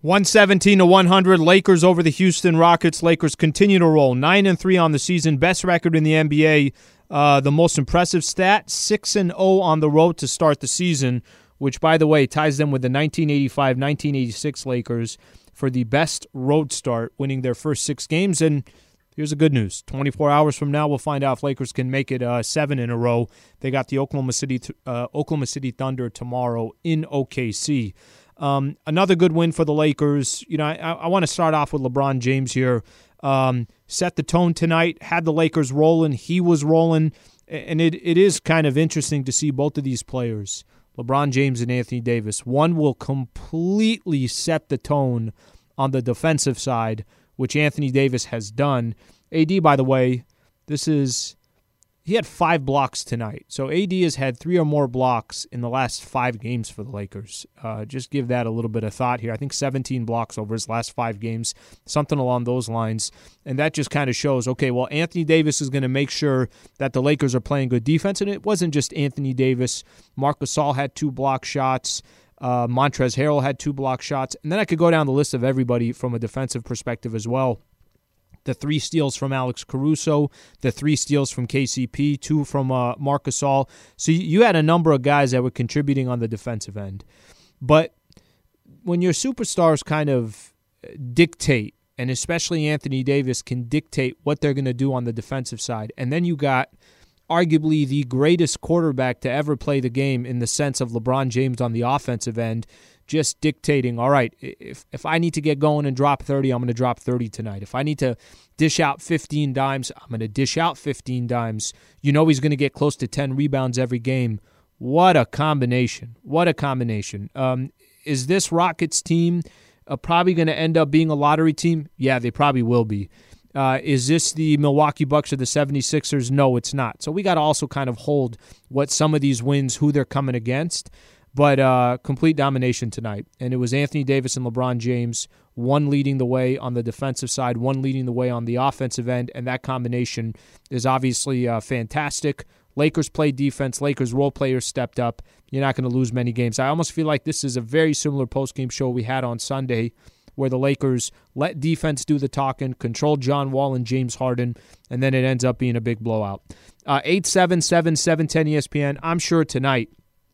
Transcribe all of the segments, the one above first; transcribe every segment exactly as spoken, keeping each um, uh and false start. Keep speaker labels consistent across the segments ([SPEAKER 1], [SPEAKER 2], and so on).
[SPEAKER 1] one seventeen to one hundred, Lakers over the Houston Rockets. Lakers continue to roll. nine and three on the season, best record in the N B A. Uh, the most impressive stat, six and oh on the road to start the season, which, by the way, ties them with the nineteen eighty-five nineteen eighty-six Lakers for the best road start, winning their first six games. And here's the good news. twenty-four hours from now, we'll find out if Lakers can make it uh, seven in a row. They got the Oklahoma City uh, Oklahoma City Thunder tomorrow in O K C. Um, another good win for the Lakers. You know, I, I want to start off with LeBron James here. Um, set the tone tonight, had the Lakers rolling. He was rolling. And it, it is kind of interesting to see both of these players, LeBron James and Anthony Davis. One will completely set the tone on the defensive side, which Anthony Davis has done. A D, by the way, this is he had five blocks tonight. So A D has had three or more blocks in the last five games for the Lakers. Uh, just give that a little bit of thought here. I think seventeen blocks over his last five games, something along those lines. And that just kind of shows, okay, well, Anthony Davis is going to make sure that the Lakers are playing good defense. And it wasn't just Anthony Davis. Marc Gasol had two block shots. Uh, Montrezl Harrell had two block shots. And then I could go down the list of everybody from a defensive perspective as well. The three steals from Alex Caruso, the three steals from K C P, two from uh, Marc Gasol. So you had a number of guys that were contributing on the defensive end. But when your superstars kind of dictate, and especially Anthony Davis can dictate what they're going to do on the defensive side, and then you got arguably the greatest quarterback to ever play the game in the sense of LeBron James on the offensive end, just dictating, all right, if if I need to get going and drop thirty, I'm going to drop thirty tonight. If I need to dish out fifteen dimes, I'm going to dish out fifteen dimes. You know he's going to get close to ten rebounds every game. What a combination. What a combination. Um, is this Rockets team uh, probably going to end up being a lottery team? Yeah, they probably will be. Uh, is this the Milwaukee Bucks or the seventy-sixers? No, it's not. So we got to also kind of hold what some of these wins, who they're coming against. But uh, complete domination tonight. And it was Anthony Davis and LeBron James, one leading the way on the defensive side, one leading the way on the offensive end, and that combination is obviously uh, fantastic. Lakers played defense. Lakers role players stepped up. You're not going to lose many games. I almost feel like this is a very similar postgame show we had on Sunday where the Lakers let defense do the talking, controlled John Wall and James Harden, and then it ends up being a big blowout. Uh, eight seven seven, seven ten E S P N. I'm sure tonight,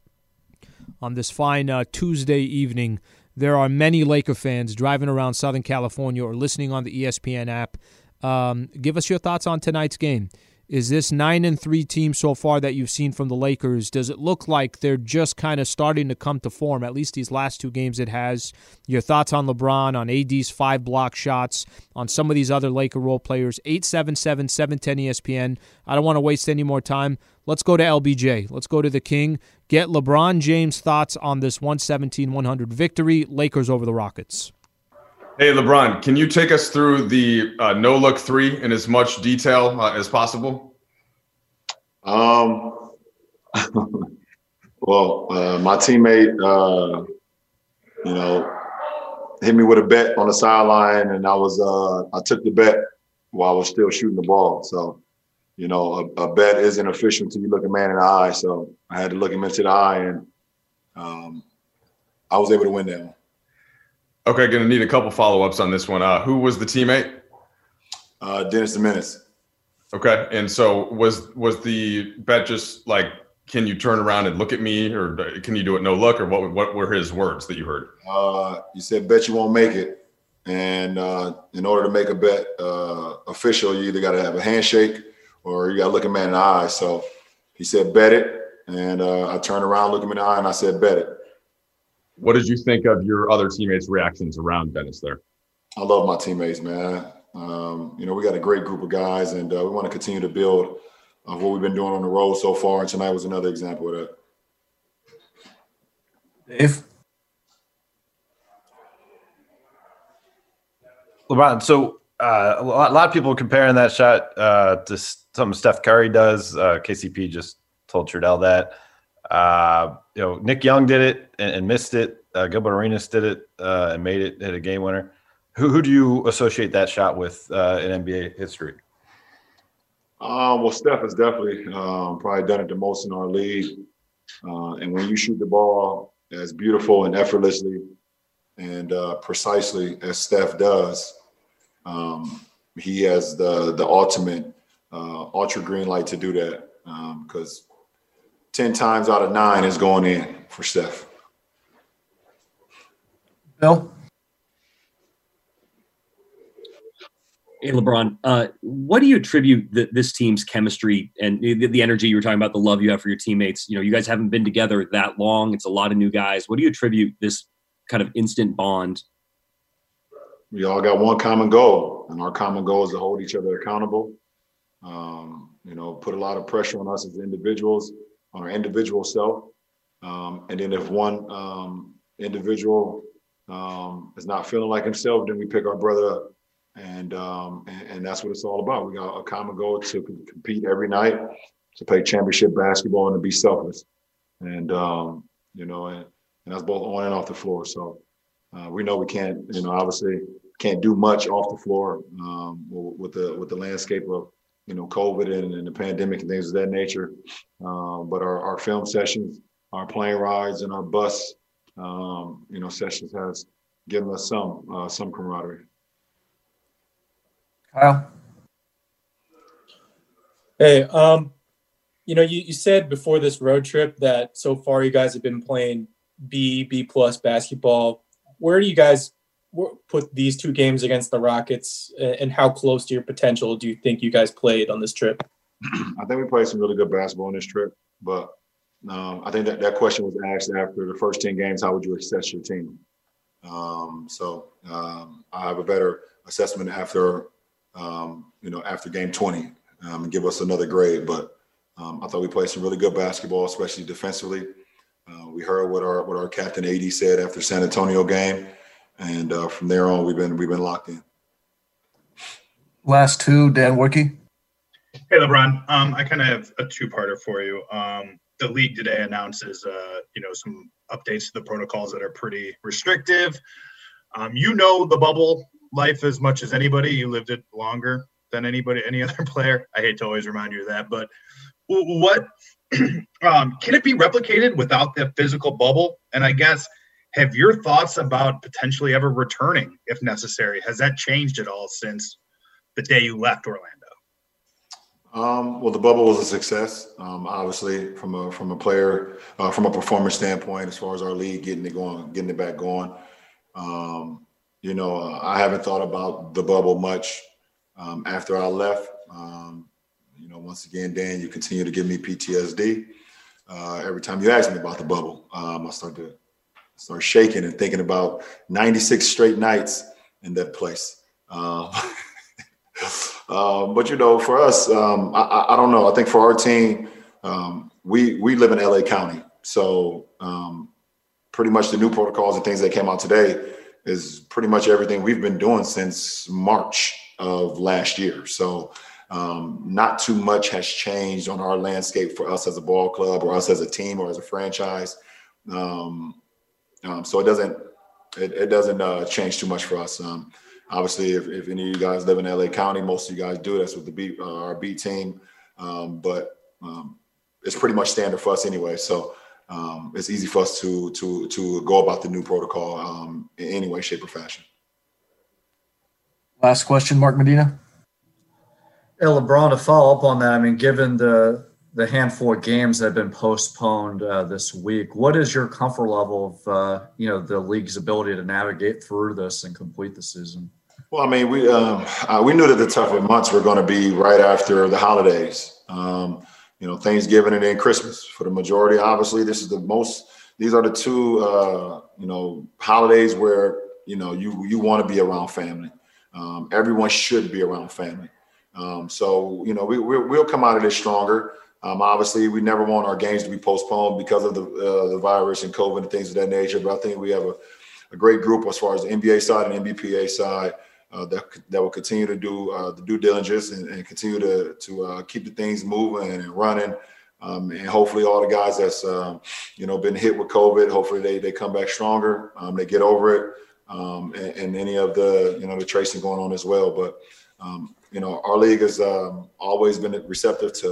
[SPEAKER 1] on this fine uh, Tuesday evening, there are many Laker fans driving around Southern California or listening on the E S P N app. Um, give us your thoughts on tonight's game. Is this nine and three team so far that you've seen from the Lakers, does it look like they're just kind of starting to come to form, at least these last two games it has? Your thoughts on LeBron, on A D's five block shots, on some of these other Laker role players. eight seven seven, seven ten E S P N. I don't want to waste any more time. Let's go to L B J. Let's go to the King. Get LeBron James' thoughts on this one seventeen one hundred victory. Lakers over the Rockets.
[SPEAKER 2] Hey, LeBron, can you take us through the uh, no-look three in as much detail uh, as possible?
[SPEAKER 3] Um. well, uh, my teammate, uh, you know, hit me with a bet on the sideline, and I was uh, I took the bet while I was still shooting the ball. So, you know, a, a bet isn't official until you look a man in the eye. So I had to look him into the eye, and um, I was able to win that one.
[SPEAKER 2] Okay, going to need a couple follow-ups on this one. Uh, who was the teammate?
[SPEAKER 3] Uh, Dennis the Menace.
[SPEAKER 2] Okay, and so was was the bet just like, can you turn around and look at me, or can you do it no look, or what what were his words that you heard?
[SPEAKER 3] Uh, he said, bet you won't make it. And uh, in order to make a bet uh, official, you either got to have a handshake or you got to look a man in the eye. So he said, bet it. And uh, I turned around, looked him in the eye, and I said, bet it.
[SPEAKER 2] What did you think of your other teammates' reactions around Dennis there?
[SPEAKER 3] I love my teammates, man. Um, you know, we got a great group of guys, and uh, we want to continue to build uh, what we've been doing on the road so far, and tonight was another example of that.
[SPEAKER 4] Dave? LeBron, so uh, a, lot, a lot of people comparing that shot uh, to something Steph Curry does. Uh, K C P just told Trudell that. Uh, you know, Nick Young did it and, and missed it. Uh, Gilbert Arenas did it uh, and made it, hit a game winner. Who who do you associate that shot with uh, in N B A history?
[SPEAKER 3] Uh, well, Steph has definitely um, probably done it the most in our league. Uh, and when you shoot the ball as beautiful and effortlessly And uh, precisely as Steph does, um, he has the the ultimate uh, ultra green light to do that because um, ten times out of nine is going in for Steph.
[SPEAKER 5] Bill?
[SPEAKER 6] Hey, LeBron, uh, what do you attribute the, this team's chemistry and the, the energy you were talking about, the love you have for your teammates? You know, you guys haven't been together that long. It's a lot of new guys. What do you attribute this kind of instant bond?
[SPEAKER 3] We all got one common goal, and our common goal is to hold each other accountable. Um, you know, put a lot of pressure on us as individuals, on our individual self. Um, and then if one um, individual um, is not feeling like himself, then we pick our brother up. And, um, and and that's what it's all about. We got a common goal to compete every night, to play championship basketball, and to be selfless. And um, you know, and, and that's both on and off the floor. So uh, we know we can't, you know, obviously can't do much off the floor um, with the with the landscape of you know COVID and, and the pandemic and things of that nature. Um, but our, our film sessions, our plane rides, and our bus, um, you know, sessions has given us some uh, some camaraderie.
[SPEAKER 5] Kyle?
[SPEAKER 7] Hey, um, you know, you, you said before this road trip that so far you guys have been playing B, B plus basketball. Where do you guys put these two games against the Rockets, and how close to your potential do you think you guys played on this trip?
[SPEAKER 3] I think we played some really good basketball on this trip, but um, I think that, that question was asked after the first ten games, how would you assess your team? Um, so um, I have a better assessment after – Um, you know, after game twenty, um, and give us another grade. But um, I thought we played some really good basketball, especially defensively. Uh, we heard what our what our captain A D said after San Antonio game, and uh, from there on, we've been we've been locked in.
[SPEAKER 5] Last two, Dan Wicke.
[SPEAKER 8] Hey, LeBron. Um, I kind of have a two-parter for you. Um, the league today announces, uh, you know, some updates to the protocols that are pretty restrictive. Um, you know the bubble life as much as anybody. You lived it longer than anybody, any other player. I hate to always remind you of that, but what um, can it be replicated without the physical bubble? And I guess, have your thoughts about potentially ever returning if necessary? Has that changed at all since the day you left Orlando?
[SPEAKER 3] Um, well, the bubble was a success, um, obviously, from a from a player, uh, from a performance standpoint, as far as our league getting it going, getting it back going. Um, You know, uh, I haven't thought about the bubble much um, after I left. Um, you know, once again, Dan, you continue to give me P T S D. Uh, every time you ask me about the bubble, um, I start to start shaking and thinking about ninety-six straight nights in that place. Um, um, but, you know, for us, um, I, I don't know. I think for our team, um, we, we live in L A County. So um, pretty much the new protocols and things that came out today is pretty much everything we've been doing since March of last year. So um, not too much has changed on our landscape for us as a ball club or us as a team or as a franchise. Um, um, so it doesn't it, it doesn't uh, change too much for us. Um, obviously, if, if any of you guys live in L A County, most of you guys do. That's with the B, uh, our B team. Um, but um, it's pretty much standard for us anyway. So Um, it's easy for us to to to go about the new protocol um, in any way, shape, or fashion.
[SPEAKER 5] Last question, Mark Medina.
[SPEAKER 9] Hey, LeBron, to follow up on that, I mean, given the the handful of games that have been postponed uh, this week, what is your comfort level of uh, you know the league's ability to navigate through this and complete the season?
[SPEAKER 3] Well, I mean, we um, uh, we knew that the tougher months were going to be right after the holidays. Um, You know, Thanksgiving and then Christmas for the majority. Obviously, this is the most. These are the two, uh, you know, holidays where you know you you want to be around family. Um, everyone should be around family. Um, so you know, we we'll, we'll come out of this stronger. Um, obviously, we never want our games to be postponed because of the uh, the virus and COVID and things of that nature. But I think we have a, a great group as far as the N B A side and N B P A side. Uh, that that will continue to do uh, the due diligence and, and continue to to uh, keep the things moving and running, um, and hopefully all the guys that's um, you know been hit with COVID, hopefully they they come back stronger, um, they get over it, um, and, and any of the you know the tracing going on as well. But um, you know our league has um, always been receptive to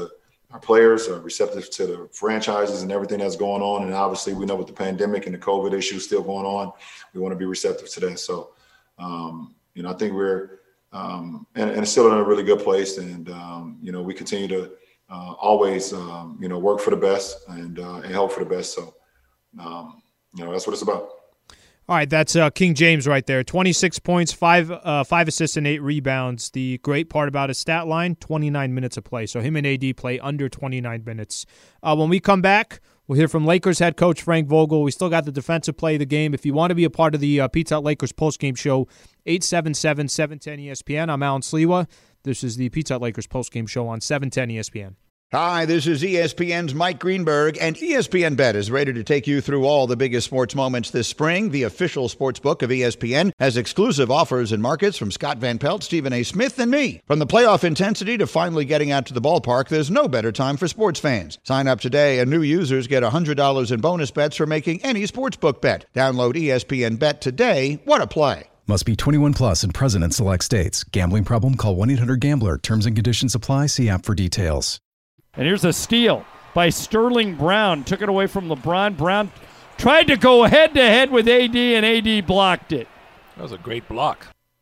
[SPEAKER 3] our players, are receptive to the franchises and everything that's going on. And obviously, we know with the pandemic and the COVID issues still going on, we want to be receptive to that. So, um, you know, I think we're um, and, and it's still in a really good place. And um, you know, we continue to uh, always um, you know work for the best and uh, and help for the best. So, um, you know, that's what it's about.
[SPEAKER 1] All right, that's uh, King James right there. twenty-six points, five uh, five assists, and eight rebounds. The great part about his stat line, twenty-nine minutes of play. So him and A D play under twenty-nine minutes. Uh, when we come back, we'll hear from Lakers head coach Frank Vogel. We still got the defensive play of the game. If you want to be a part of the uh, Pizza Hut Lakers postgame show, eight seven seven, seven one zero E S P N. I'm Alan Sliwa. This is the Pizza Hut Lakers postgame show on seven ten E S P N.
[SPEAKER 10] Hi, this is E S P N's Mike Greenberg, and E S P N Bet is ready to take you through all the biggest sports moments this spring. The official sports book of E S P N has exclusive offers and markets from Scott Van Pelt, Stephen A. Smith, and me. From the playoff intensity to finally getting out to the ballpark, there's no better time for sports fans. Sign up today, and new users get one hundred dollars in bonus bets for making any sportsbook bet. Download E S P N Bet today. What a play.
[SPEAKER 11] Must be twenty-one plus and present in select states. Gambling problem? Call one eight hundred gambler. Terms and conditions apply. See app for details.
[SPEAKER 12] And here's a steal by Sterling Brown. Took it away from LeBron. Brown tried to go head-to-head with A D, and A D blocked it.
[SPEAKER 13] That was a great block.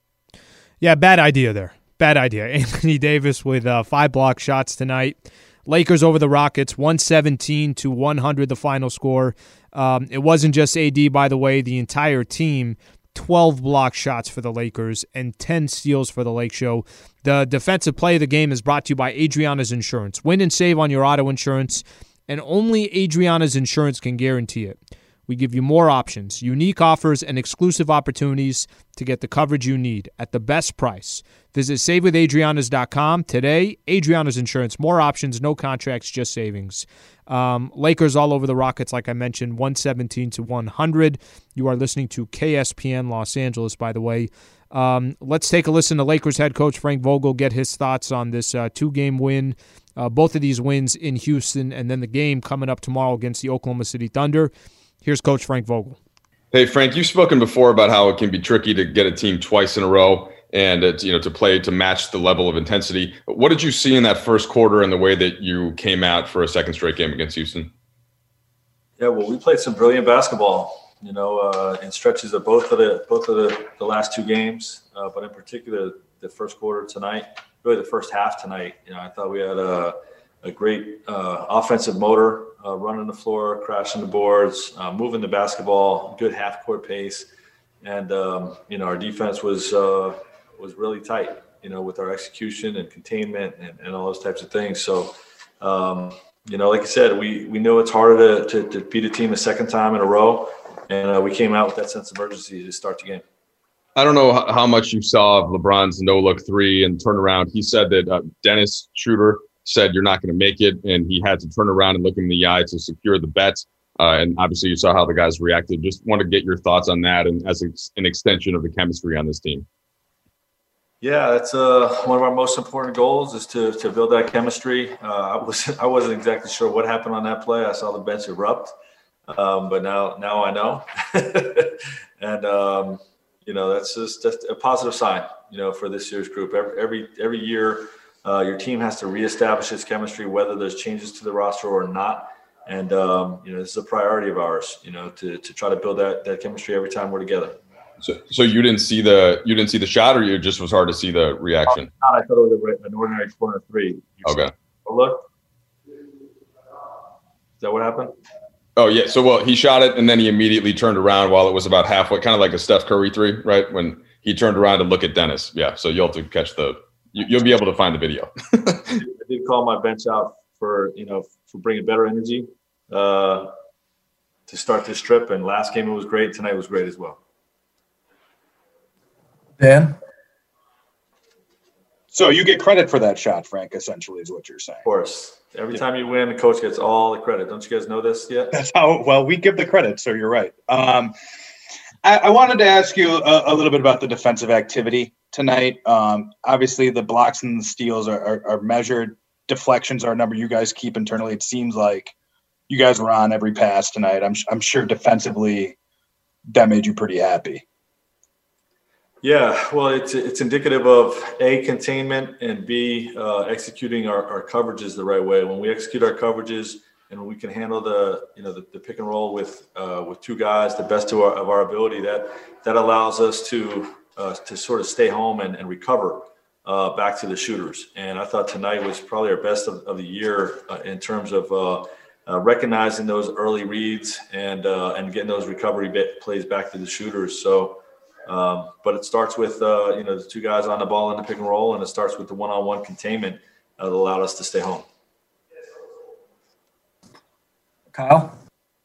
[SPEAKER 1] Yeah, bad idea there. Bad idea. Anthony Davis with uh, five block shots tonight. Lakers over the Rockets, one seventeen to one hundred, the final score. Um, it wasn't just A D, by the way. The entire team, twelve block shots for the Lakers and ten steals for the Lake Show. The defensive play of the game is brought to you by Adriana's Insurance. Win and save on your auto insurance, and only Adriana's Insurance can guarantee it. We give you more options, unique offers, and exclusive opportunities to get the coverage you need at the best price. Visit save with adrianas dot com today. Adriana's Insurance, more options, no contracts, just savings. Um, Lakers all over the Rockets, like I mentioned, one seventeen to one hundred. You are listening to K S P N Los Angeles, by the way. Um, let's take a listen to Lakers head coach Frank Vogel, get his thoughts on this uh, two-game win, uh, both of these wins in Houston, and then the game coming up tomorrow against the Oklahoma City Thunder. Here's Coach Frank Vogel.
[SPEAKER 2] Hey, Frank, you've spoken before about how it can be tricky to get a team twice in a row and it's, you know, to play to match the level of intensity. What did you see in that first quarter and the way that you came out for a second straight game against Houston?
[SPEAKER 14] Yeah, well, we played some brilliant basketball. You know, uh, in stretches of both of the both of the, the last two games, uh, but in particular the first quarter tonight, really the first half tonight. You know, I thought we had a, a great uh, offensive motor, uh, running the floor, crashing the boards, uh, moving the basketball, good half court pace, and um, you know our defense was uh, was really tight. You know, with our execution and containment and, and all those types of things. So. Um, you know, like I said, we we know it's harder to, to, to beat a team a second time in a row. And uh, we came out with that sense of urgency to start the game.
[SPEAKER 2] I don't know how much you saw of LeBron's no-look three and turnaround. He said that uh, Dennis Schroeder said you're not going to make it, and he had to turn around and look him in the eye to secure the bet. Uh, and obviously you saw how the guys reacted. Just want to get your thoughts on that and as an extension of the chemistry on this team.
[SPEAKER 14] Yeah, that's uh, one of our most important goals is to to build that chemistry. Uh, I, was, I wasn't exactly sure what happened on that play. I saw the bench erupt. Um, but now, now I know, and um, you know that's just that's a positive sign, you know, for this year's group. Every every every year, uh, your team has to reestablish its chemistry, whether there's changes to the roster or not. And um, you know, this is a priority of ours, you know, to to try to build that that chemistry every time we're together.
[SPEAKER 2] So, so you didn't see the you didn't see the shot, or you just was hard to see the reaction?
[SPEAKER 14] Oh, I thought it was an ordinary corner three.
[SPEAKER 2] Okay.
[SPEAKER 14] Look, is that what happened?
[SPEAKER 2] Oh, yeah. So, well, he shot it, and then he immediately turned around while it was about halfway, kind of like a Steph Curry three, right? When he turned around to look at Dennis. Yeah, so you'll have to catch the you, – you'll be able to find the video.
[SPEAKER 14] I did call my bench out for, you know, for bringing better energy uh, to start this trip, and last game it was great. Tonight was great as well.
[SPEAKER 5] Dan?
[SPEAKER 15] So you get credit for that shot, Frank, essentially is what you're saying.
[SPEAKER 14] Of course. Every yeah. time you win, the coach gets all the credit. Don't you guys know this yet?
[SPEAKER 15] That's how – well, we give the credit, so you're right. Um, I, I wanted to ask you a, a little bit about the defensive activity tonight. Um, obviously, the blocks and the steals are, are, are measured. Deflections are a number you guys keep internally. It seems like you guys were on every pass tonight. I'm, I'm sure defensively that made you pretty happy.
[SPEAKER 14] Yeah, well, it's it's indicative of A, containment, and B, uh, executing our, our coverages the right way. When we execute our coverages and when we can handle the you know the, the pick and roll with uh, with two guys, the best to our, of our ability, that that allows us to uh, to sort of stay home and, and recover uh, back to the shooters. And I thought tonight was probably our best of, of the year uh, in terms of uh, uh, recognizing those early reads and uh, and getting those recovery bit plays back to the shooters. So. Um, but it starts with, uh, you know, the two guys on the ball in the pick and roll, and it starts with the one-on-one containment uh, that allowed us to stay home.
[SPEAKER 5] Kyle?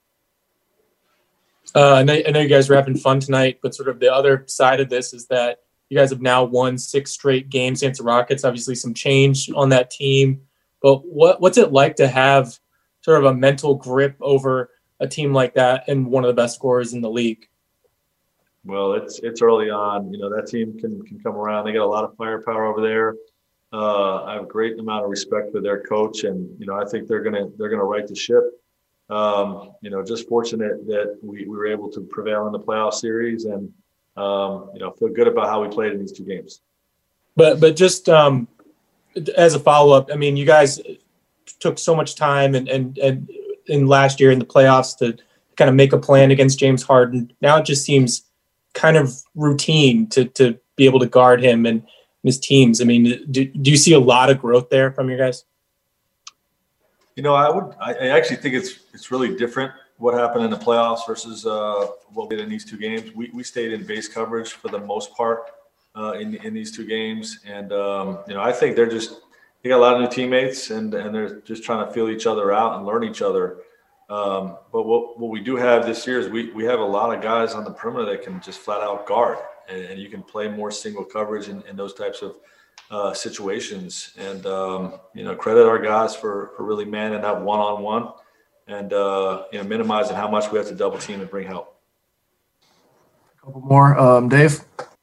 [SPEAKER 7] Uh, I, know, I know you guys are having fun tonight, but sort of the other side of this is that you guys have now won six straight games against the Rockets. Obviously some change on that team. But what what's it like to have sort of a mental grip over a team like that and one of the best scorers in the league?
[SPEAKER 14] Well, it's it's early on. You know, that team can can come around. They got a lot of firepower over there. Uh, I have a great amount of respect for their coach, and you know, I think they're gonna they're gonna right the ship. Um, you know, just fortunate that we, we were able to prevail in the playoff series, and um, you know, feel good about how we played in these two games.
[SPEAKER 7] But but just um, as a follow up, I mean, you guys took so much time and and and in last year in the playoffs to kind of make a plan against James Harden. Now it just seems kind of routine to to be able to guard him and his teams. I mean, do, do you see a lot of growth there from your guys?
[SPEAKER 14] You know, I would. I, I actually think it's it's really different what happened in the playoffs versus uh, what we did in these two games. We we stayed in base coverage for the most part uh, in in these two games, and um, you know, I think they're just they got a lot of new teammates, and and they're just trying to feel each other out and learn each other. Um, but what, what we do have this year is we, we have a lot of guys on the perimeter that can just flat out guard, and, and you can play more single coverage in, in those types of uh, situations. And, um, you know, credit our guys for, for really manning that one-on-one and, uh, you know, minimizing how much we have to double team and bring help.
[SPEAKER 5] A couple more. Um, Dave?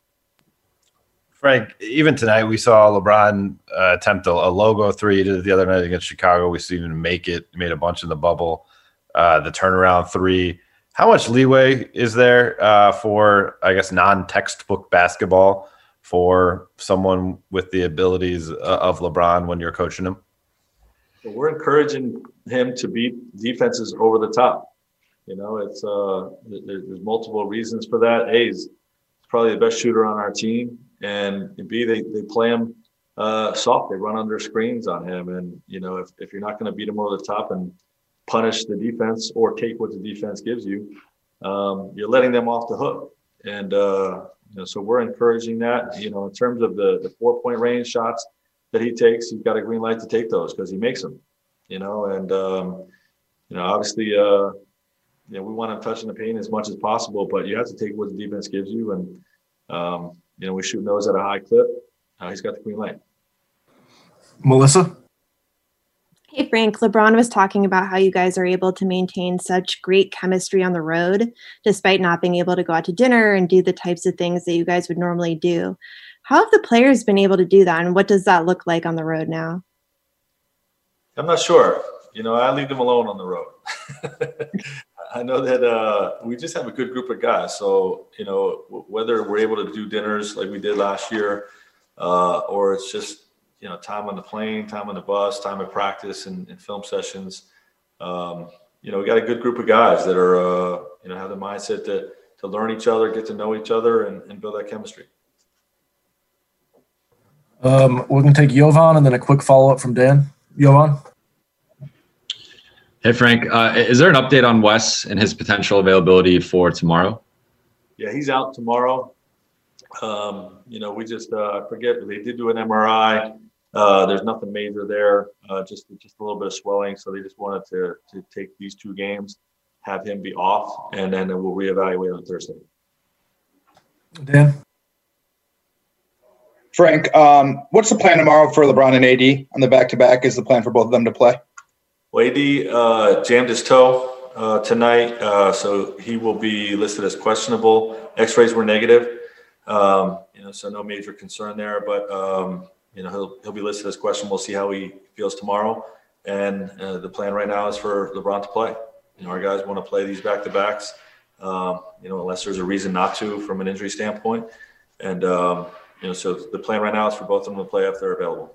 [SPEAKER 4] Frank, even tonight we saw LeBron uh, attempt a, a logo three. He did it the other night against Chicago. We saw him make it, made a bunch in the bubble. Uh, the turnaround three. How much leeway is there uh, for, I guess, non-textbook basketball for someone with the abilities of LeBron when you're coaching him?
[SPEAKER 14] Well, we're encouraging him to beat defenses over the top. You know, it's uh, there, there's multiple reasons for that. A, he's probably the best shooter on our team, and B, they they play him uh, soft. They run under screens on him, and you know, if if you're not going to beat him over the top and punish the defense or take what the defense gives you, um, you're letting them off the hook. And, uh, you know, so we're encouraging that, you know, in terms of the, the four point range shots that he takes, he's got a green light to take those because he makes them, you know, and, um, you know, obviously, uh, you know, we want him touching the paint as much as possible, but you have to take what the defense gives you. And, um, you know, we shoot those at a high clip. Uh, he's got the green light.
[SPEAKER 5] Melissa?
[SPEAKER 13] Hey, Frank, LeBron was talking about how you guys are able to maintain such great chemistry on the road, despite not being able to go out to dinner and do the types of things that you guys would normally do. How have the players been able to do that, and what does that look like on the road now?
[SPEAKER 14] I'm not sure. You know, I leave them alone on the road. I know that uh, we just have a good group of guys. So, you know, w- whether we're able to do dinners like we did last year, uh, or it's just, you know, time on the plane, time on the bus, time at practice and, and film sessions. Um, you know, we got a good group of guys that are, uh, you know, have the mindset to, to learn each other, get to know each other, and, and build that chemistry.
[SPEAKER 5] Um, we're going to take Jovan and then a quick follow-up from Dan. Jovan?
[SPEAKER 16] Hey, Frank. Uh, is there an update on Wes and his potential availability for tomorrow?
[SPEAKER 14] Yeah, he's out tomorrow. Um, you know, we just, uh, I forget, they did do an M R I. Uh, there's nothing major there, uh, just just a little bit of swelling. So they just wanted to to take these two games, have him be off, and then we'll reevaluate on Thursday.
[SPEAKER 5] Dan?
[SPEAKER 15] Frank, um, what's the plan tomorrow for LeBron and A D on the back-to-back? Is the plan for both of them to play?
[SPEAKER 14] Well, A D uh, jammed his toe uh, tonight, uh, so he will be listed as questionable. X-rays were negative, um, you know, so no major concern there. But um, you know, he'll he'll be listed as questionable. We'll see how he feels tomorrow. And uh, the plan right now is for LeBron to play. You know, our guys want to play these back-to-backs, um, you know, unless there's a reason not to from an injury standpoint. and um, you know, so the plan right now is for both of them to play if they're available.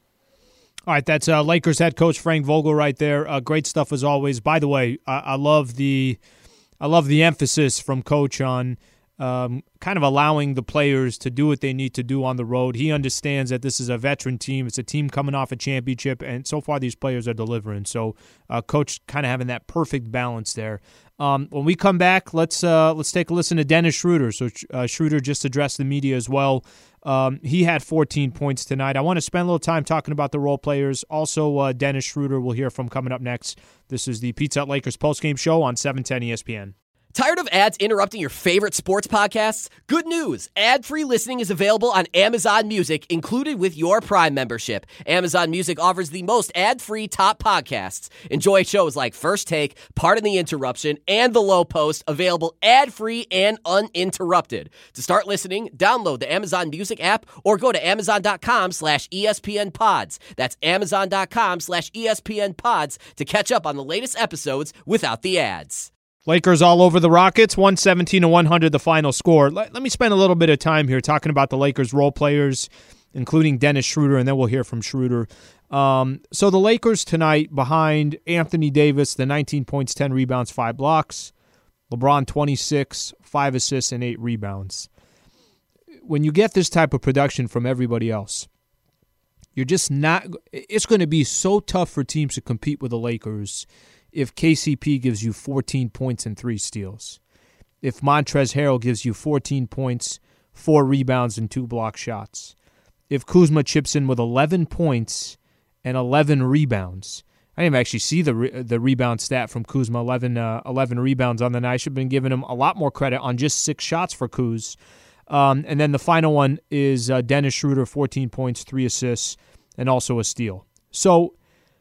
[SPEAKER 1] All right, that's uh, Lakers head coach Frank Vogel right there. Uh, great stuff as always. By the way, I, I love the, I love the emphasis from Coach on um, kind of allowing the players to do what they need to do on the road. He understands that this is a veteran team. It's a team coming off a championship, and so far these players are delivering. So, uh, Coach kind of having that perfect balance there. Um, when we come back, let's uh, let's take a listen to Dennis Schroeder. So uh, Schroeder just addressed the media as well. Um, he had fourteen points tonight. I want to spend a little time talking about the role players. Also, uh, Dennis Schroeder we'll hear from coming up next. This is the Pizza Hut Lakers postgame show on seven ten E S P N.
[SPEAKER 17] Tired of ads interrupting your favorite sports podcasts? Good news! Ad-free listening is available on Amazon Music, included with your Prime membership. Amazon Music offers the most ad-free top podcasts. Enjoy shows like First Take, Pardon the Interruption, and The Low Post, available ad-free and uninterrupted. To start listening, download the Amazon Music app or go to amazon.com slash ESPN pods. That's amazon.com slash ESPN pods to catch up on the latest episodes without the ads.
[SPEAKER 1] Lakers all over the Rockets, one seventeen to one hundred the final score. Let, let me spend a little bit of time here talking about the Lakers role players, including Dennis Schroeder, and then we'll hear from Schroeder. Um, so the Lakers tonight behind Anthony Davis, the nineteen points, ten rebounds, five blocks. LeBron twenty-six, five assists, and eight rebounds. When you get this type of production from everybody else, you're just not – it's going to be so tough for teams to compete with the Lakers if K C P gives you fourteen points and three steals, if Montrezl Harrell gives you fourteen points, four rebounds, and two block shots, if Kuzma chips in with eleven points and eleven rebounds. I didn't actually see the re- the rebound stat from Kuzma, eleven, uh, eleven rebounds on the night. I should have been giving him a lot more credit on just six shots for Kuz. Um, and then the final one is uh, Dennis Schroeder, fourteen points, three assists, and also a steal. So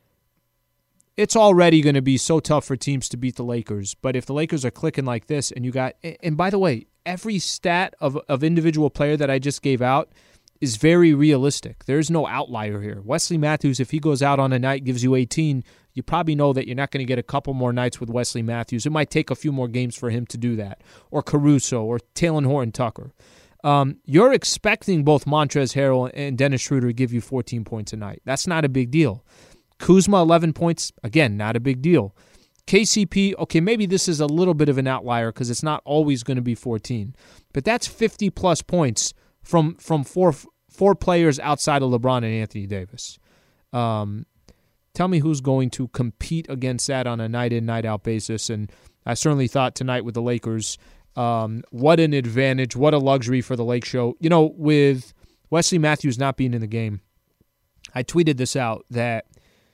[SPEAKER 1] it's already going to be so tough for teams to beat the Lakers. But if the Lakers are clicking like this, and you got, and by the way, every stat of, of individual player that I just gave out is very realistic. There's no outlier here. Wesley Matthews, if he goes out on a night, gives you eighteen, you probably know that you're not going to get a couple more nights with Wesley Matthews. It might take a few more games for him to do that. Or Caruso, or Talen Horton-Tucker. Um, you're expecting both Montrezl Harrell and Dennis Schroeder to give you fourteen points a night. That's not a big deal. Kuzma, eleven points, again, not a big deal. K C P, okay, maybe this is a little bit of an outlier because it's not always going to be fourteen. But that's fifty-plus points from from four four players outside of LeBron and Anthony Davis. Um, tell me who's going to compete against that on a night-in, night-out basis. And I certainly thought tonight with the Lakers, um, what an advantage, what a luxury for the Lake Show. You know, with Wesley Matthews not being in the game, I tweeted this out that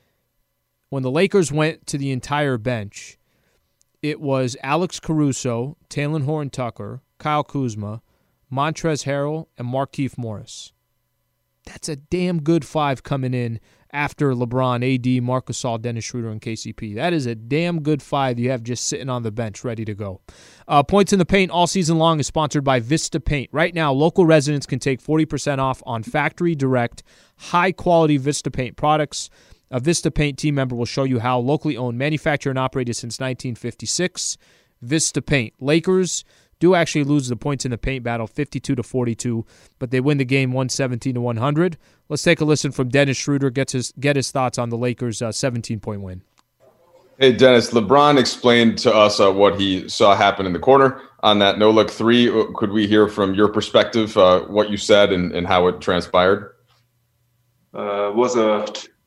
[SPEAKER 1] when the Lakers went to the entire bench, it was Alex Caruso, Talen Horton-Tucker, Kyle Kuzma, Montrezl Harrell, and Markieff Morris. That's a damn good five coming in after LeBron, A D, Marc Gasol, Dennis Schroeder, and K C P. That is a damn good five you have just sitting on the bench ready to go. Uh, Points in the Paint all season long is sponsored by Vista Paint. Right now, local residents can take forty percent off on factory direct, high-quality Vista Paint products. A Vista Paint team member will show you how. Locally owned, manufactured, and operated since nineteen fifty-six. Vista Paint. Lakers do actually lose the Points in the Paint battle fifty-two to forty-two, but they win the game one seventeen to one hundred. Let's take a listen from Dennis Schroeder, get his, get his thoughts on the Lakers' uh, seventeen-point win.
[SPEAKER 2] Hey, Dennis, LeBron explained to us uh, what he saw happen in the corner on that no-look three. Could we hear from your perspective uh, what you said and, and how it transpired?
[SPEAKER 18] Uh, it was a,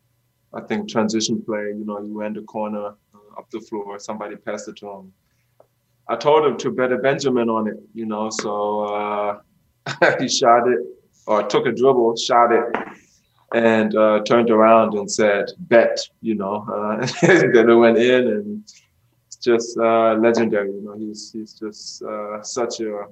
[SPEAKER 18] I think, transition play. You know, you went the corner, uh, up the floor, somebody passed it to him. I told him to bet a Benjamin on it, you know, so uh, he shot it, or took a dribble, shot it, and uh, turned around and said, bet, you know. Uh, then it went in, and it's just uh, legendary, you know. He's he's just uh, such a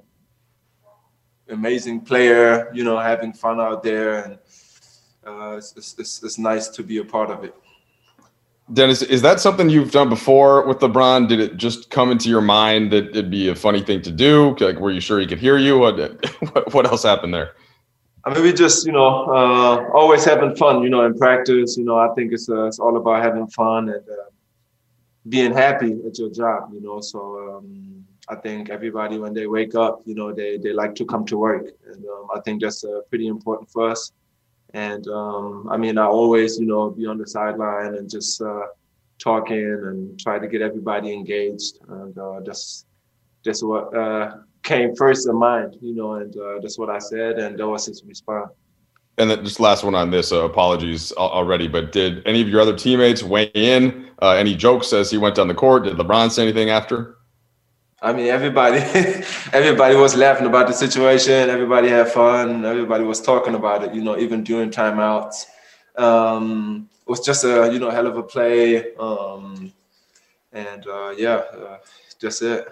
[SPEAKER 18] amazing player, you know, having fun out there, and uh, it's, it's, it's nice to be a part of it.
[SPEAKER 2] Dennis, is that something you've done before with LeBron? Did it just come into your mind that it'd be a funny thing to do? Like, were you sure he could hear you? What, what else happened there?
[SPEAKER 18] I mean, we just, you know, uh, always having fun, you know, in practice. You know, I think it's uh, it's all about having fun and uh, being happy at your job, you know. So, um, I think everybody, when they wake up, you know, they, they like to come to work. And um, I think that's uh, pretty important for us. And um, I mean, I always, you know, be on the sideline and just uh, talking and try to get everybody engaged. And uh, that's, that's what uh, came first in mind, you know, and uh, that's what I said. And that was his response.
[SPEAKER 2] And then just last one on this, uh, apologies already, but did any of your other teammates weigh in? Uh, any jokes as he went down the court? Did LeBron say anything after?
[SPEAKER 18] I mean, everybody, everybody was laughing about the situation. Everybody had fun. Everybody was talking about it, you know, even during timeouts. Um, it was just a, you know, hell of a play. Um, and uh, yeah, uh, that's it.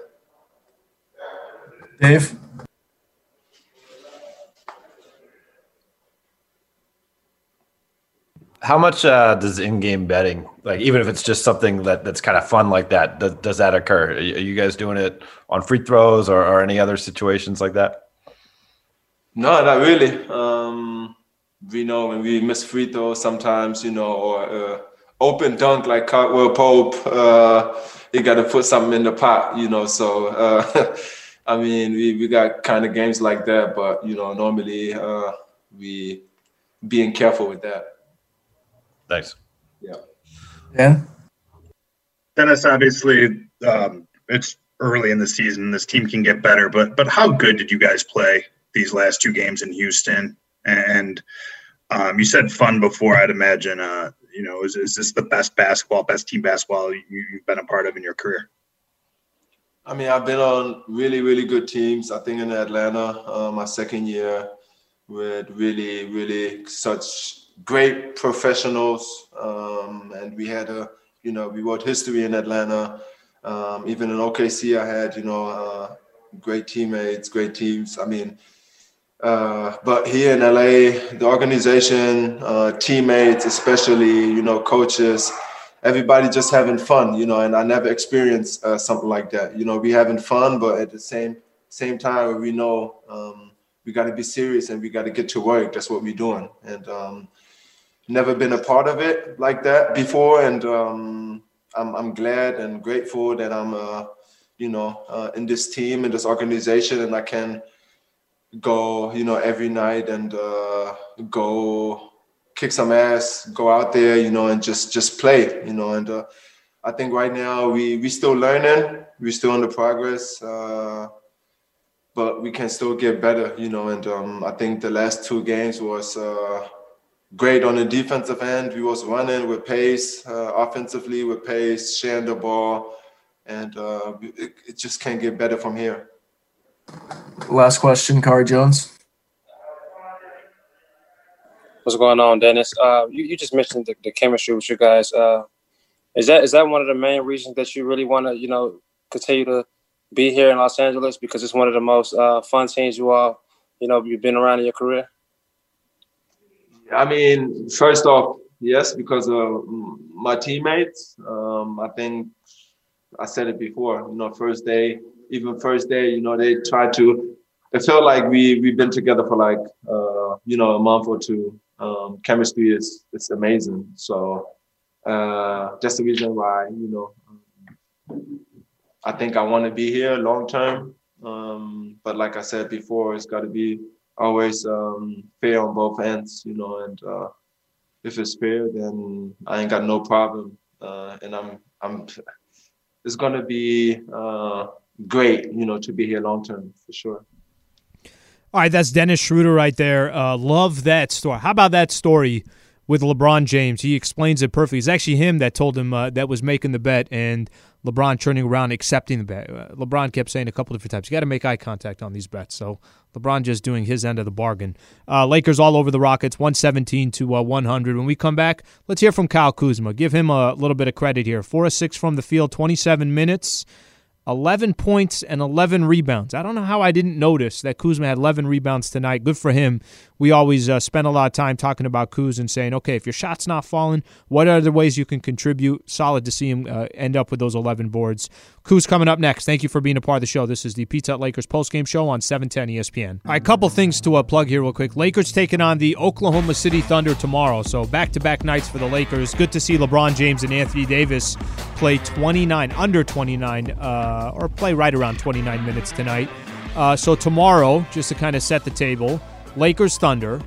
[SPEAKER 5] Dave?
[SPEAKER 4] How much uh, does in-game betting, like even if it's just something that, that's kind of fun like that, does, does that occur? Are you, are you guys doing it on free throws or, or any other situations like that?
[SPEAKER 18] No, not really. Um, we know when we miss free throws sometimes, you know, or uh, open dunk like Caldwell Pope, uh, you got to put something in the pot, you know. So, uh, I mean, we, we got kind of games like that, but, you know, normally uh, we being careful with that.
[SPEAKER 4] Thanks.
[SPEAKER 18] Yeah.
[SPEAKER 5] Yeah.
[SPEAKER 8] Dennis, obviously, um, it's early in the season. This team can get better, but but how good did you guys play these last two games in Houston? And um, you said fun before. I'd imagine, uh, you know, is, is this the best basketball, best team basketball you, you've been a part of in your career?
[SPEAKER 18] I mean, I've been on really, really good teams. I think in Atlanta, uh, my second year, with really, really such great professionals, um, and we had a, you know, we wrote history in Atlanta. Um, even in O K C, I had, you know, uh, great teammates, great teams. I mean, uh, but here in L A, the organization, uh, teammates, especially, you know, coaches, everybody just having fun, you know, and I never experienced uh, something like that. You know, we having fun, but at the same same time, we know um, we got to be serious and we got to get to work. That's what we're doing. And um, never been a part of it like that before, and um, I'm I'm glad and grateful that I'm, uh, you know, uh, in this team, in this organization, and I can go, you know, every night and uh, go kick some ass, go out there, you know, and just just play, you know. And uh, I think right now we we still learning, we still in the progress, uh, but we can still get better, you know. And um, I think the last two games was. Uh, Great on the defensive end. We was running with pace, uh, offensively with pace, sharing the ball, and uh, it, it just can't get better from here.
[SPEAKER 5] Last question, Kari Jones.
[SPEAKER 19] What's going on, Dennis? Uh, you, you just mentioned the, the chemistry with you guys. Uh, is that is that one of the main reasons that you really want to, you know, continue to be here in Los Angeles, because it's one of the most uh, fun teams you all, you know, you've been around in your career?
[SPEAKER 18] I mean, first off, yes, because of my teammates. Um, I think I said it before, you know, first day, even first day, you know, they tried to, it felt like we, we've been together for like, uh, you know, a month or two. Um, chemistry is it's amazing. So uh, that's the reason why, you know, um, I think I want to be here long term. Um, but like I said before, it's got to be always um, fair on both ends, you know, and uh, if it's fair, then I ain't got no problem. Uh, and I'm, I'm, it's going to be uh, great, you know, to be here long term for sure.
[SPEAKER 1] All right, that's Dennis Schroeder right there. Uh, love that story. How about that story with LeBron James? He explains it perfectly. It's actually him that told him uh, that was making the bet, and LeBron turning around, accepting the bet. Uh, LeBron kept saying a couple different times, you got to make eye contact on these bets. So LeBron just doing his end of the bargain. Uh, Lakers all over the Rockets, one seventeen to uh, one hundred. When we come back, let's hear from Kyle Kuzma. Give him a little bit of credit here. four of six from the field, twenty-seven minutes, eleven points and eleven rebounds. I don't know how I didn't notice that Kuzma had eleven rebounds tonight. Good for him. we always uh, spend a lot of time talking about Kuz and saying, okay, if your shot's not falling, what are the ways you can contribute? Solid to see him uh, end up with those eleven boards. Kuz coming up next. Thank you for being a part of the show. This is the Pizza Hut Lakers postgame show on seven ten E S P N. All right, a couple things to uh, plug here real quick. Lakers taking on the Oklahoma City Thunder tomorrow, so back-to-back nights for the Lakers. Good to see LeBron James and Anthony Davis play twenty-nine, under twenty-nine, uh, or play right around twenty-nine minutes tonight. Uh, so tomorrow, just to kind of set the table, Lakers Thunder.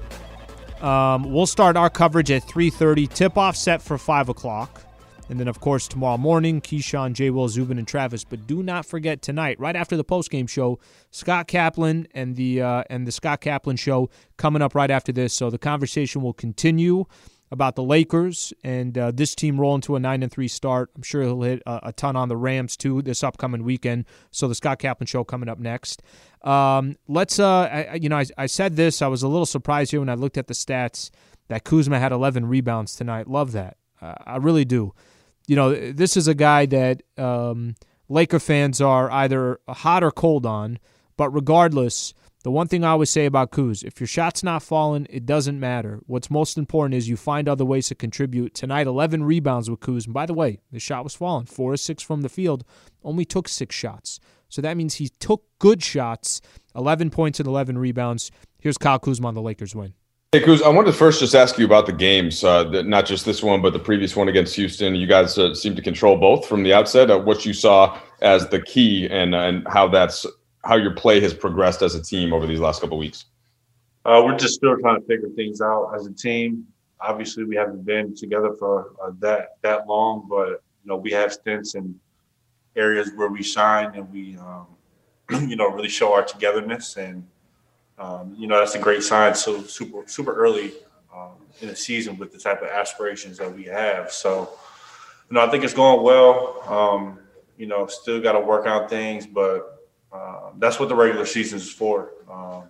[SPEAKER 1] Um, we'll start our coverage at three thirty. Tip-off set for five o'clock. And then, of course, tomorrow morning, Keyshawn, J. Will, Zubin, and Travis. But do not forget tonight, right after the postgame show, Scott Kaplan and the uh, and the Scott Kaplan show coming up right after this. So the conversation will continue about the Lakers and uh, this team rolling to a nine and three start. I'm sure he'll hit a, a ton on the Rams, too, this upcoming weekend. So the Scott Kaplan show coming up next. Um, let's, uh, I, you know, I, I said this. I was a little surprised here when I looked at the stats that Kuzma had eleven rebounds tonight. Love that. Uh, I really do. You know, this is a guy that um, Laker fans are either hot or cold on, but regardless, the one thing I always say about Kuz, if your shot's not falling, it doesn't matter. What's most important is you find other ways to contribute. Tonight, eleven rebounds with Kuz. And by the way, the shot was falling. Four or six from the field, only took six shots. So that means he took good shots, eleven points and eleven rebounds. Here's Kyle Kuzma on the Lakers win.
[SPEAKER 2] Hey, Kuz, I wanted to first just ask you about the games, uh, the, not just this one, but the previous one against Houston. You guys uh, seem to control both from the outset. Uh, what you saw as the key and and how that's how your play has progressed as a team over these last couple of weeks.
[SPEAKER 18] Uh, we're just still trying to figure things out as a team. Obviously, we haven't been together for uh, that that long, but you know we have stints in areas where we shine and we, um, you know, really show our togetherness and. Um, you know, that's a great sign. So super, super early um, in the season with the type of aspirations that we have. So, you know, I think it's going well. Um, you know, still got to work on things, but uh, that's what the regular season is for. Um,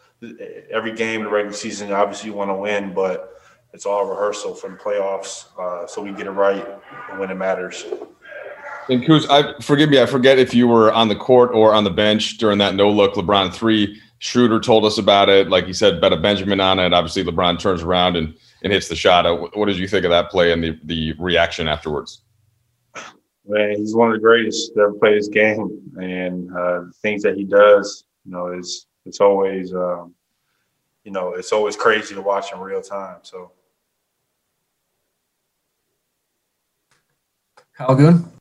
[SPEAKER 18] every game in the regular season, obviously you want to win, but it's all rehearsal for the playoffs. Uh, so we get it right when it matters.
[SPEAKER 2] And Kuz, I forgive me, I forget if you were on the court or on the bench during that no-look LeBron three. Schroeder told us about it. Like he said, bet a Benjamin on it. Obviously, LeBron turns around and, and hits the shot. What did you think of that play and the, the reaction afterwards?
[SPEAKER 18] Man, he's one of the greatest to ever play this game. And uh, the things that he does, you know, is it's always, um, you know, it's always crazy to watch in real time. So,
[SPEAKER 5] Kyle Goon?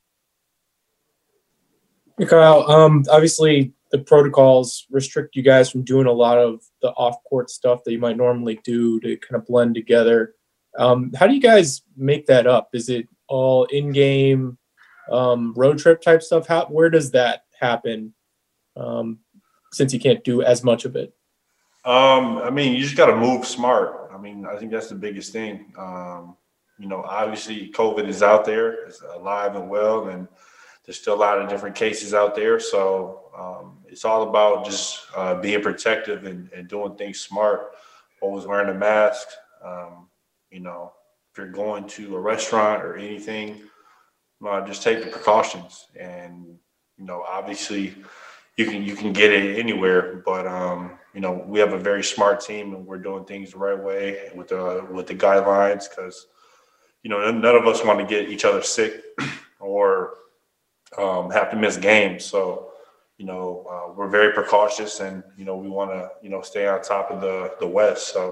[SPEAKER 7] Hey, Kyle, um, obviously the protocols restrict you guys from doing a lot of the off-court stuff that you might normally do to kind of blend together. Um, how do you guys make that up? Is it all in-game um, road trip type stuff? How, where does that happen um, since you can't do as much of it?
[SPEAKER 18] Um, I mean, you just got to move smart. I mean, I think that's the biggest thing. Um, you know, obviously COVID is out there, it's alive and well, and there's still a lot of different cases out there. So um, it's all about just uh, being protective and, and doing things smart, always wearing a mask. Um, you know, if you're going to a restaurant or anything, uh, just take the precautions. And, you know, obviously you can you can get it anywhere, but, um, you know, we have a very smart team and we're doing things the right way with the, with the guidelines because, you know, none of us want to get each other sick or um, have to miss games. So, you know, uh, we're very precautious and, you know, we want to, you know, stay on top of the, the West. So.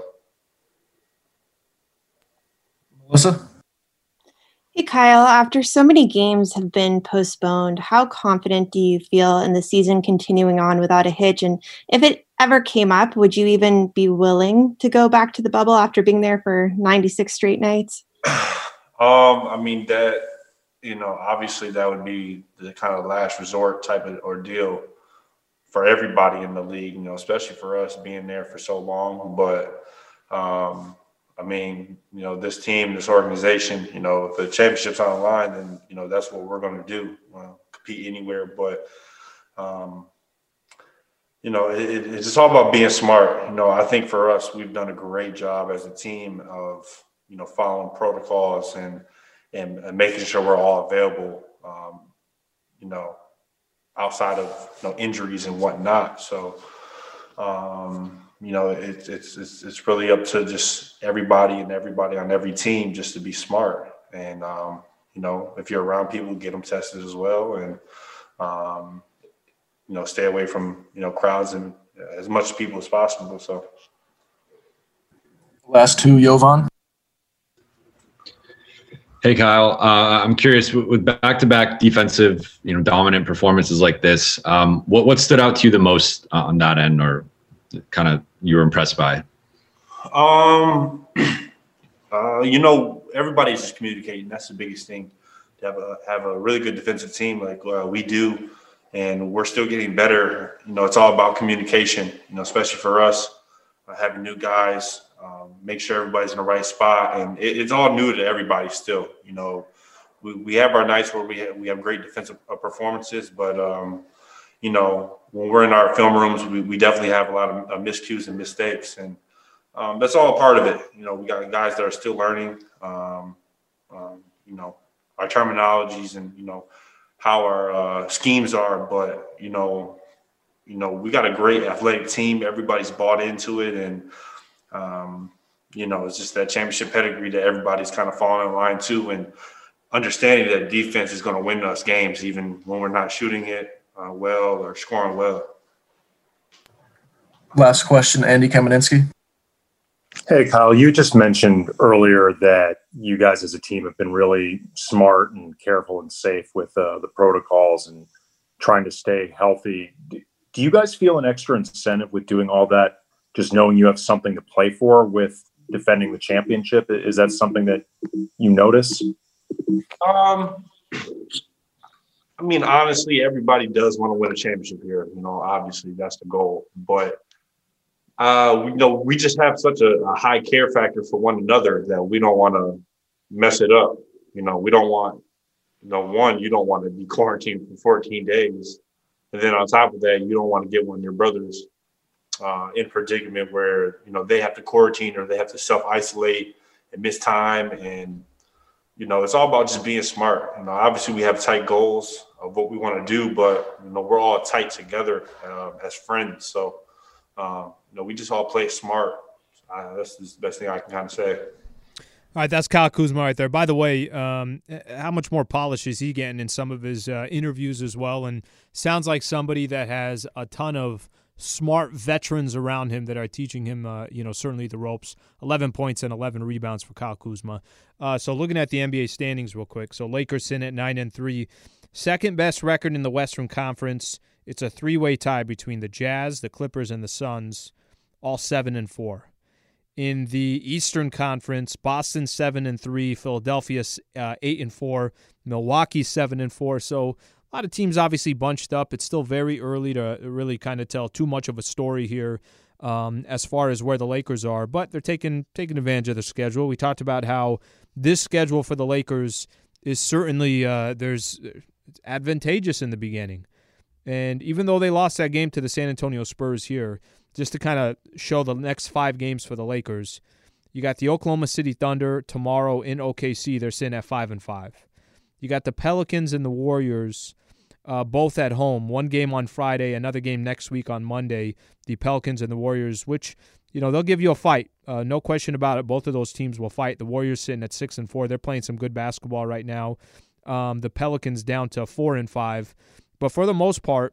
[SPEAKER 5] Melissa?
[SPEAKER 13] Hey, Kyle, after so many games have been postponed, how confident do you feel in the season continuing on without a hitch? And if it ever came up, would you even be willing to go back to the bubble after being there for ninety-six straight nights?
[SPEAKER 18] Um, I mean, that, you know, obviously that would be the kind of last resort type of ordeal for everybody in the league, you know, especially for us being there for so long. But, um, I mean, you know, this team, this organization, you know, if the championship's on the line, then, you know, that's what we're going to do, well, compete anywhere. But, um, you know, it, it's just all about being smart. You know, I think for us, we've done a great job as a team of, you know, following protocols and, and, and making sure we're all available, um, you know, outside of, you know, injuries and whatnot. So, um,
[SPEAKER 20] you know, it's, it's it's it's really up to just everybody and everybody on every team just to be smart. And um, you know, if you're around people, get them tested as well, and um, you know, stay away from you know crowds and as much people as possible. So,
[SPEAKER 5] last two, Jovan.
[SPEAKER 16] Hey, Kyle. Uh, I'm curious, with back-to-back defensive, you know, dominant performances like this, um, what what stood out to you the most on that end, or kind of you were impressed by?
[SPEAKER 20] Um, uh, you know, everybody's just communicating. That's the biggest thing. To have a have a really good defensive team like uh, we do, and we're still getting better. You know, it's all about communication. You know, especially for us, uh, having new guys. Um, make sure everybody's in the right spot, and it, it's all new to everybody still. You know, we, we have our nights where we have, we have great defensive performances, but um, you know, when we're in our film rooms, we, we definitely have a lot of uh, miscues and mistakes, and um, that's all a part of it. You know, we got guys that are still learning. Um, um, you know, our terminologies and you know how our uh, schemes are, but you know, you know, we got a great athletic team. Everybody's bought into it, and Um, you know, it's just that championship pedigree that everybody's kind of falling in line to, and understanding that defense is going to win us games, even when we're not shooting it uh, well or scoring well.
[SPEAKER 5] Last question, Andy Kameninski.
[SPEAKER 21] Hey, Kyle, you just mentioned earlier that you guys as a team have been really smart and careful and safe with uh, the protocols and trying to stay healthy. Do you guys feel an extra incentive with doing all that, just knowing you have something to play for with defending the championship? Is that something that you notice?
[SPEAKER 20] Um, I mean, honestly, everybody does want to win a championship here. You know, obviously that's the goal. But, uh, we, you know, we just have such a, a high care factor for one another that we don't want to mess it up. You know, we don't want, you know, one, you don't want to be quarantined for fourteen days. And then on top of that, you don't want to get one of your brothers Uh, in predicament where, you know, they have to quarantine or they have to self-isolate and miss time. And, you know, it's all about just being smart. You know, obviously we have tight goals of what we want to do, but, you know, we're all tight together uh, as friends. So, um, you know, we just all play smart. Uh, that's the best thing I can kind of say.
[SPEAKER 1] All right, that's Kyle Kuzma right there. By the way, um, how much more polish is he getting in some of his uh, interviews as well? And sounds like somebody that has a ton of smart veterans around him that are teaching him, uh, you know, certainly the ropes. eleven points and eleven rebounds for Kyle Kuzma. Uh, so looking at the N B A standings real quick. So Lakers sitting at nine and three, second best record in the Western Conference. It's a three-way tie between the Jazz, the Clippers, and the Suns, all seven and four. In the Eastern Conference, Boston seven and three, Philadelphia uh, eight and four, Milwaukee seven and four. So a lot of teams obviously bunched up. It's still very early to really kind of tell too much of a story here um, as far as where the Lakers are, but they're taking taking advantage of the schedule. We talked about how this schedule for the Lakers is certainly uh, there's it's advantageous in the beginning. And even though they lost that game to the San Antonio Spurs here, just to kind of show the next five games for the Lakers, you got the Oklahoma City Thunder tomorrow in O K C. They're sitting at five and five. You got the Pelicans and the Warriors uh, both at home. One game on Friday, another game next week on Monday. The Pelicans and the Warriors, which, you know, they'll give you a fight. Uh, no question about it. Both of those teams will fight. The Warriors sitting at six and four. They're playing some good basketball right now. Um, the Pelicans down to four and five. But for the most part,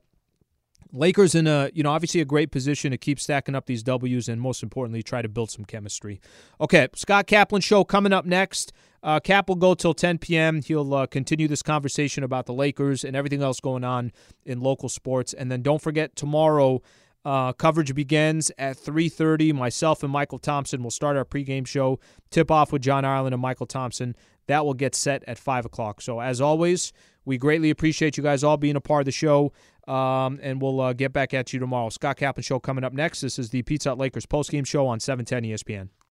[SPEAKER 1] Lakers in a, you know, obviously a great position to keep stacking up these W's and most importantly, try to build some chemistry. Okay, Scott Kaplan show coming up next. Uh, Cap will go till ten p.m. He'll uh, continue this conversation about the Lakers and everything else going on in local sports. And then don't forget, tomorrow uh, coverage begins at three thirty. Myself and Michael Thompson will start our pregame show. Tip off with John Ireland and Michael Thompson. That will get set at five o'clock. So as always, we greatly appreciate you guys all being a part of the show. Um, and we'll uh, get back at you tomorrow. Scott Kaplan show coming up next. This is the Pizza Hut Lakers postgame show on seven ten E S P N.